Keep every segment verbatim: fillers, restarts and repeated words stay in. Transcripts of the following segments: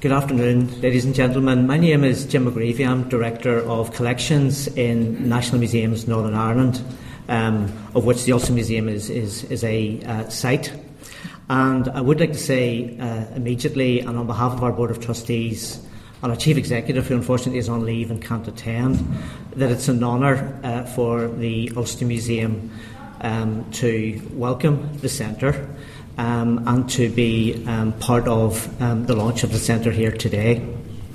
Good afternoon, ladies and gentlemen. My name is Jim McGreevy. I'm Director of Collections in National Museums Northern Ireland, um, of which the Ulster Museum is, is, is a uh, site. And I would like to say uh, immediately, and on behalf of our Board of Trustees and our Chief Executive, who unfortunately is on leave and can't attend, that it's an honour uh, for the Ulster Museum um, to welcome the Centre um, and to be um, part of um, the launch of the Centre here today.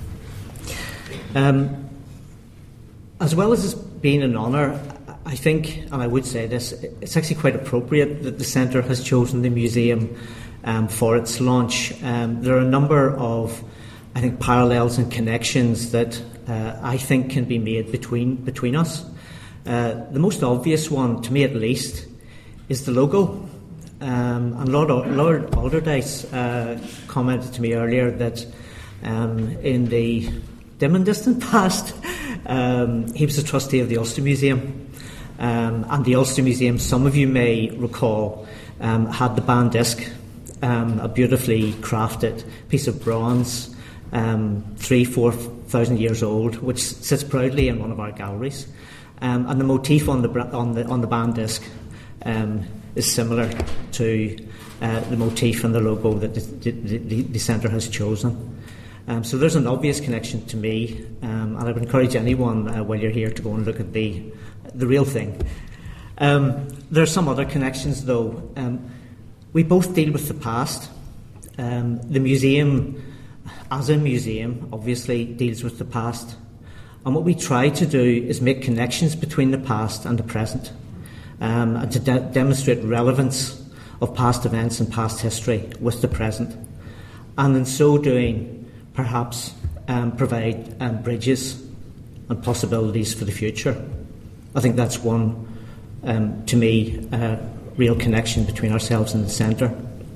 Um, as well as being an honour, I think, and I would say this, it's actually quite appropriate that the Centre has chosen the museum um, for its launch. Um, there are a number of, I think, parallels and connections that uh, I think can be made between between us. Uh, the most obvious one, to me at least, is the logo. Um, and Lord, Lord Alderdice uh, commented to me earlier that um, in the dim and distant past, um, he was a trustee of the Ulster Museum. Um, and the Ulster Museum, some of you may recall, um, had the band disc, um, a beautifully crafted piece of bronze, um, three, four thousand years old, which sits proudly in one of our galleries. Um, and the motif on the on the on the band disc um, is similar to uh, the motif and the logo that the, the, the, the Centre has chosen. Um, so there's an obvious connection to me, um, and I would encourage anyone uh, while you're here to go and look at the the real thing. Um, there are some other connections, though. Um, we both deal with the past. Um, the museum, as a museum, obviously deals with the past. And what we try to do is make connections between the past and the present, um, and to de- demonstrate relevance of past events and past history with the present. And in so doing, perhaps um, provide um, bridges and possibilities for the future. I think that's one, um, to me, uh, real connection between ourselves and the Centre.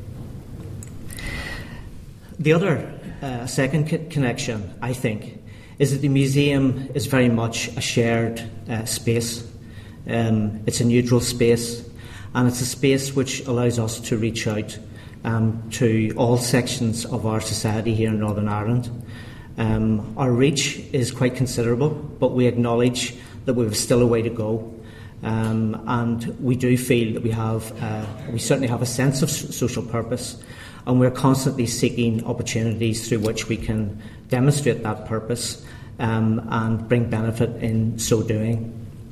The other, uh, second co- connection, I think, is that the museum is very much a shared uh, space. Um, it's a neutral space, and it's a space which allows us to reach out um, to all sections of our society here in Northern Ireland. Um, our reach is quite considerable, but we acknowledge that we have still a way to go, um, and we do feel that we have, uh, we certainly have a sense of social purpose, and we're constantly seeking opportunities through which we can demonstrate that purpose um, and bring benefit in so doing.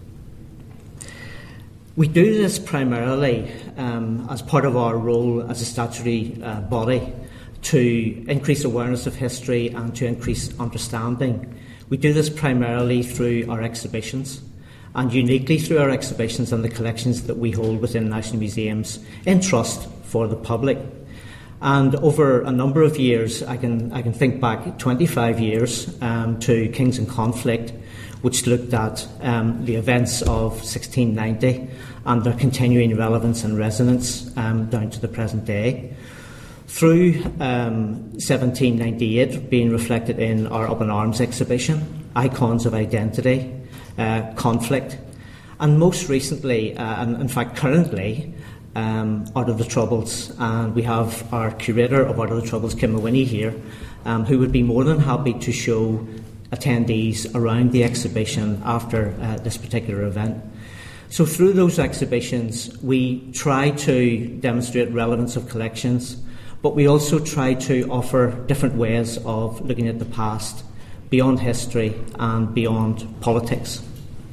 We do this primarily um, as part of our role as a statutory uh, body to increase awareness of history and to increase understanding. We do this primarily through our exhibitions, and uniquely through our exhibitions and the collections that we hold within National Museums in trust for the public. And over a number of years, I can I can think back twenty-five years um, to Kings in Conflict, which looked at um, the events of sixteen ninety and their continuing relevance and resonance um, down to the present day. Through um, seventeen ninety-eight being reflected in our Up in Arms exhibition, Icons of Identity, uh, Conflict, and most recently, uh, and in fact currently, um, Out of the Troubles. And we have our curator of Out of the Troubles, Kim Mawhinney, here, um, who would be more than happy to show attendees around the exhibition after uh, this particular event. So through those exhibitions, we try to demonstrate relevance of collections, but we also try to offer different ways of looking at the past, beyond history and beyond politics.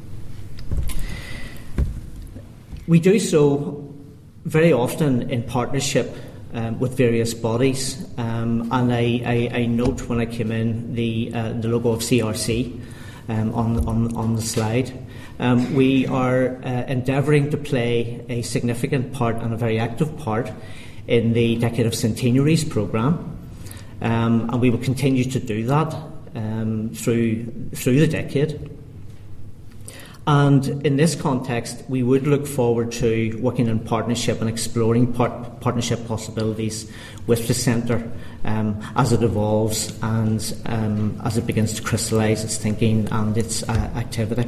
We do so very often in partnership um, with various bodies, um, and I, I, I note when I came in the, uh, the logo of C R C um, on, on, on the slide. Um, we are uh, endeavouring to play a significant part and a very active part in the Decade of Centenaries programme, um, and we will continue to do that um, through through the decade. And in this context, we would look forward to working in partnership and exploring part- partnership possibilities with the Centre um, as it evolves and um, as it begins to crystallise its thinking and its uh, activity.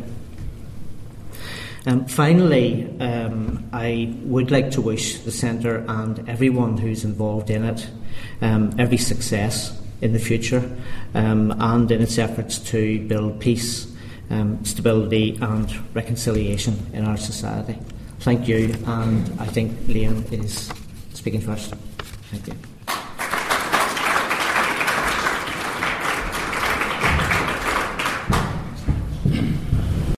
Um, finally, um, I would like to wish the Centre and everyone who's involved in it um, every success in the future, um, and in its efforts to build peace, um, stability and reconciliation in our society. Thank you, and I think Liam is speaking first. Thank you.